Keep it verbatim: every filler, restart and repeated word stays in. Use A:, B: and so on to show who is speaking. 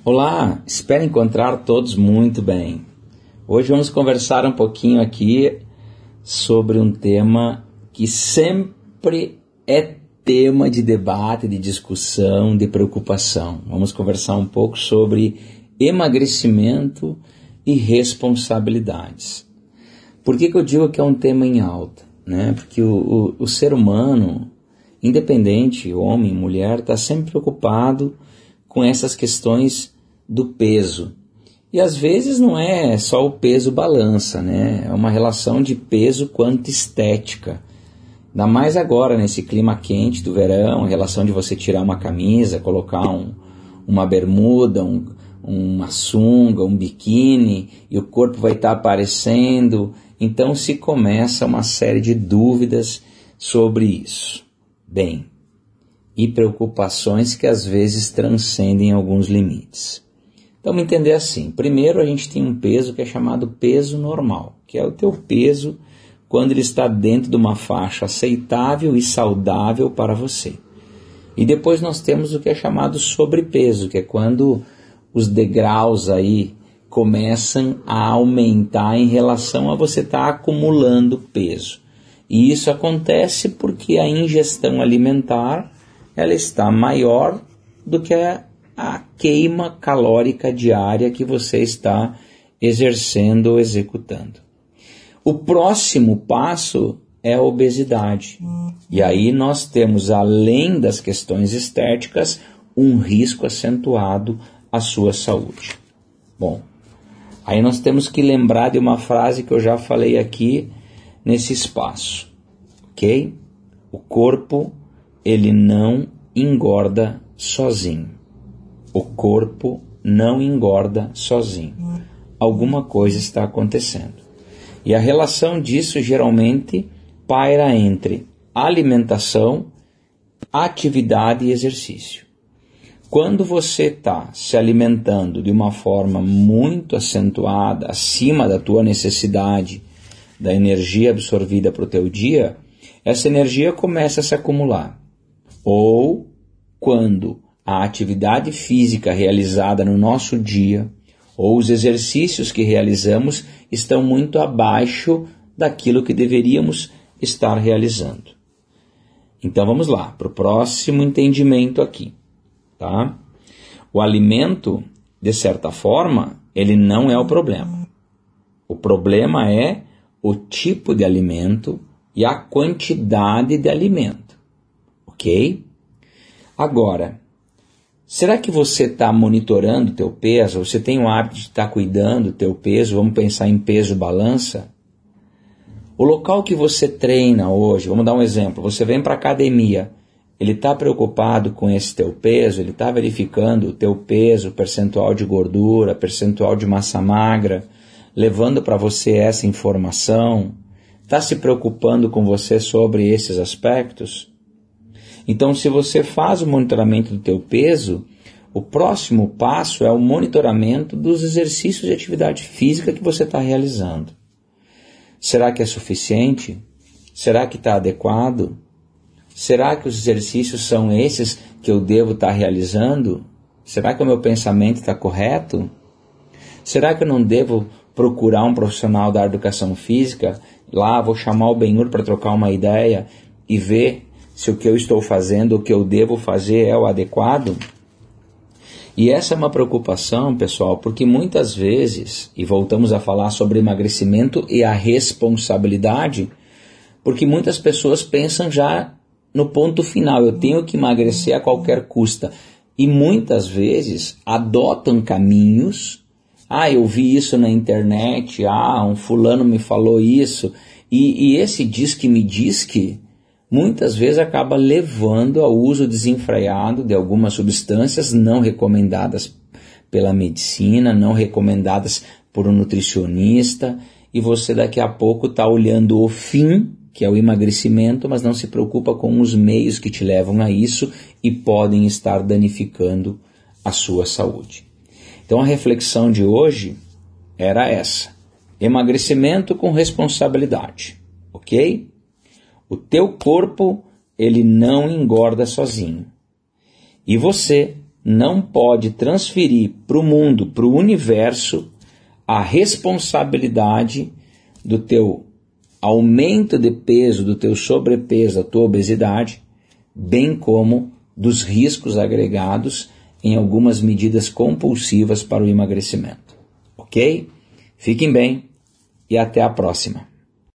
A: Olá, espero encontrar todos muito bem. Hoje vamos conversar um pouquinho aqui sobre um tema que sempre é tema de debate, de discussão, de preocupação. Vamos conversar um pouco sobre emagrecimento e responsabilidades. Por que que eu digo que é um tema em alta? Né? Porque o, o, o ser humano, independente, homem, mulher, está sempre preocupado com essas questões do peso. E às vezes não é só o peso balança, né? É uma relação de peso quanto estética. Ainda mais agora, nesse clima quente do verão, a relação de você tirar uma camisa, colocar um, uma bermuda, um, uma sunga, um biquíni, e o corpo vai estar aparecendo. Então se começa uma série de dúvidas sobre isso. Bem, e preocupações que às vezes transcendem alguns limites. Então, vamos entender assim. Primeiro, a gente tem um peso que é chamado peso normal, que é o teu peso quando ele está dentro de uma faixa aceitável e saudável para você. E depois nós temos o que é chamado sobrepeso, que é quando os degraus aí começam a aumentar em relação a você estar acumulando peso. E isso acontece porque a ingestão alimentar ela está maior do que a, a queima calórica diária que você está exercendo ou executando. O próximo passo é a obesidade. E aí nós temos, além das questões estéticas, um risco acentuado à sua saúde. Bom, aí nós temos que lembrar de uma frase que eu já falei aqui nesse espaço, ok? O corpo ele não engorda sozinho. O corpo não engorda sozinho. Alguma coisa está acontecendo. E a relação disso geralmente paira entre alimentação, atividade e exercício. Quando você está se alimentando de uma forma muito acentuada, acima da tua necessidade, da energia absorvida para o teu dia, essa energia começa a se acumular. Ou quando a atividade física realizada no nosso dia, ou os exercícios que realizamos, estão muito abaixo daquilo que deveríamos estar realizando. Então vamos lá, para o próximo entendimento aqui. Tá? O alimento, de certa forma, ele não é o problema. O problema é o tipo de alimento e a quantidade de alimento, ok? Agora, será que você está monitorando o teu peso? Você tem o hábito de estar cuidando do teu peso? Vamos pensar em peso balança? O local que você treina hoje, vamos dar um exemplo, você vem para a academia, ele está preocupado com esse teu peso, ele está verificando o teu peso, percentual de gordura, percentual de massa magra, levando para você essa informação, está se preocupando com você sobre esses aspectos? Então, se você faz o monitoramento do teu peso, o próximo passo é o monitoramento dos exercícios de atividade física que você está realizando. Será que é suficiente? Será que está adequado? Será que os exercícios são esses que eu devo estar realizando? Será que o meu pensamento está correto? Será que eu não devo procurar um profissional da educação física? Lá vou chamar o Benhur para trocar uma ideia e ver se o que eu estou fazendo, o que eu devo fazer é o adequado? E essa é uma preocupação, pessoal, porque muitas vezes, e voltamos a falar sobre emagrecimento e a responsabilidade, porque muitas pessoas pensam já no ponto final, eu tenho que emagrecer a qualquer custo. E muitas vezes adotam caminhos, ah, eu vi isso na internet, ah, um fulano me falou isso, e, e esse diz que me diz que, muitas vezes acaba levando ao uso desenfreado de algumas substâncias não recomendadas pela medicina, não recomendadas por um nutricionista, e você daqui a pouco está olhando o fim, que é o emagrecimento, mas não se preocupa com os meios que te levam a isso e podem estar danificando a sua saúde. Então a reflexão de hoje era essa: emagrecimento com responsabilidade, ok? O teu corpo, ele não engorda sozinho. E você não pode transferir para o mundo, para o universo, a responsabilidade do teu aumento de peso, do teu sobrepeso, da tua obesidade, bem como dos riscos agregados em algumas medidas compulsivas para o emagrecimento. Ok? Fiquem bem e até a próxima.